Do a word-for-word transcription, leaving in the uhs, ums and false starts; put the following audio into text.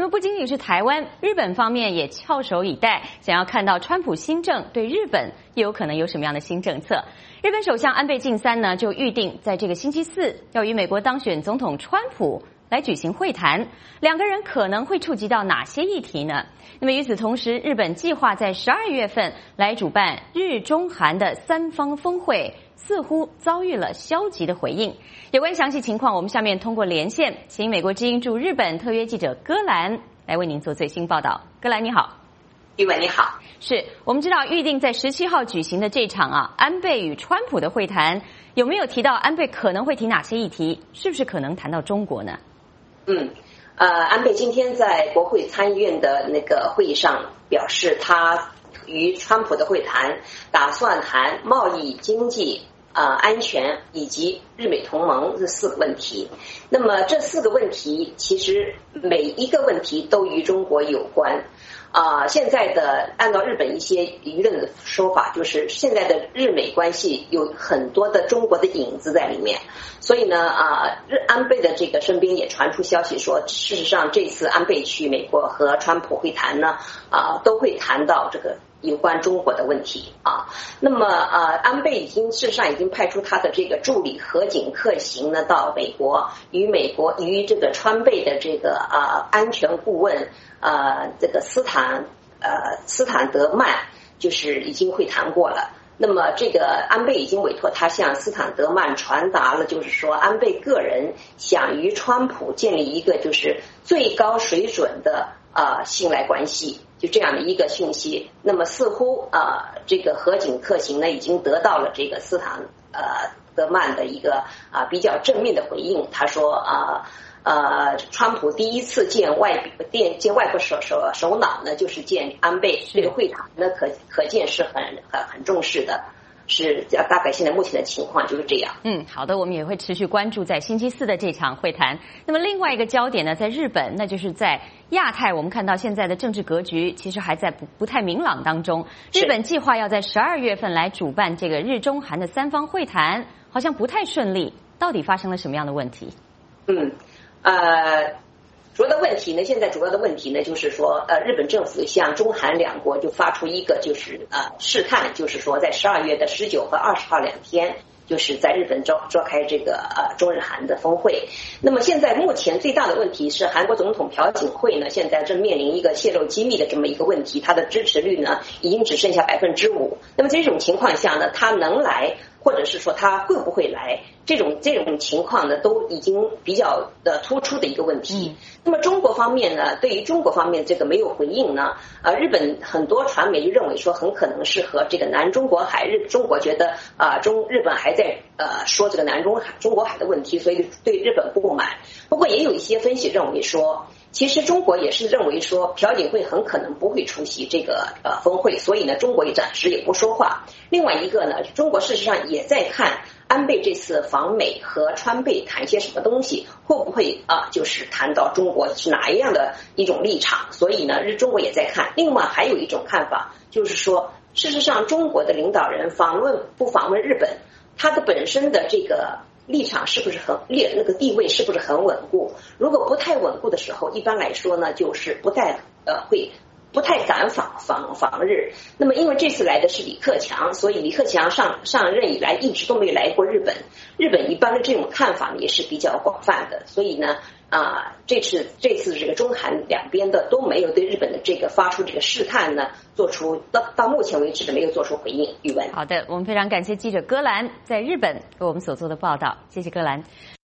那么不仅仅是台湾，日本方面也翘首以待，想要看到川普新政对日本又有可能有什么样的新政策。日本首相安倍晋三呢，就预定在这个星期四要与美国当选总统川普来举行会谈，两个人可能会触及到哪些议题呢？那么与此同时，日本计划在十二月份来主办日中韩的三方峰会，似乎遭遇了消极的回应。有关详细情况，我们下面通过连线，请美国之音驻日本特约记者戈兰来为您做最新报道。戈兰你好。 玉文你好。 是我们知道预定在十七号举行的这场啊安倍与川普的会谈，有没有提到安倍可能会提哪些议题？是不是可能谈到中国呢？ 嗯，呃，安倍今天在国会参议院的那个会议上表示，他与川普的会谈打算谈贸易、经济、呃安全以及日美同盟这四个问题。那么这四个问题其实每一个问题都与中国有关。啊、呃，现在的按照日本一些舆论的说法，就是现在的日美关系有很多的中国的影子在里面，所以呢，啊、呃，日安倍的这个身边也传出消息说，事实上这次安倍去美国和川普会谈呢，啊、呃，都会谈到这个有关中国的问题啊。那么啊、呃，安倍已经事实上已经派出他的这个助理河井克行呢到美国，与美国与这个川贝的这个啊、呃、安全顾问。呃，这个斯坦呃斯坦德曼就是已经会谈过了。那么这个安倍已经委托他向斯坦德曼传达了，就是说安倍个人想与川普建立一个就是最高水准的呃信赖关系，就这样的一个讯息。那么似乎呃这个河井克行呢已经得到了这个斯坦呃德曼的一个啊、呃、比较正面的回应。他说啊。呃呃，川普第一次见外见见外国首首首脑呢，就是见安倍。这个会谈呢，可可见是很很很重视的，是大概现在目前的情况就是这样。 嗯，好的，我们也会持续关注在星期四的这场会谈。那么另外一个焦点呢，在日本，那就是在亚太，我们看到现在的政治格局其实还在不不太明朗当中。日本计划要在十二月份来主办这个日中韩的三方会谈，好像不太顺利，到底发生了什么样的问题？ 嗯。呃，主要的问题呢，现在主要的问题呢，就是说，呃，日本政府向中韩两国就发出一个就是呃试探，就是说在十二月的十九和二十号两天，就是在日本召召开这个呃中日韩的峰会。那么现在目前最大的问题是，韩国总统朴槿惠呢，现在正面临一个泄露机密的这么一个问题，他的支持率呢已经只剩下百分之五。那么这种情况下呢，他能来，或者是说他会不会来？这种这种情况呢，都已经比较的突出的一个问题。嗯、那么中国方面呢，对于中国方面这个没有回应呢，呃，日本很多传媒就认为说，很可能是和这个南中国海，日中国觉得啊、呃，中日本还在呃说这个南中海中国海的问题，所以对日本不满。不过也有一些分析认为说，其实中国也是认为说，朴槿惠很可能不会出席这个呃峰会，所以呢，中国也暂时也不说话。另外一个呢，中国事实上也在看安倍这次访美和川贝谈些什么东西，会不会啊、呃，就是谈到中国是哪一样的一种立场？所以呢，日中国也在看。另外还有一种看法，就是说，事实上中国的领导人访问不访问日本，他的本身的这个立场是不是很列那个地位是不是很稳固？如果不太稳固的时候，一般来说呢，就是不太呃会。不太敢访访访日。那么因为这次来的是李克强，所以李克强上上任以来一直都没来过日本。日本一般的这种看法也是比较广泛的，所以呢啊、呃，这次这次这个中韩两边的都没有对日本的这个发出这个试探呢，做出到到目前为止没有做出回应。宇文， 好的，我们非常感谢记者戈兰在日本为我们所做的报道，谢谢戈兰。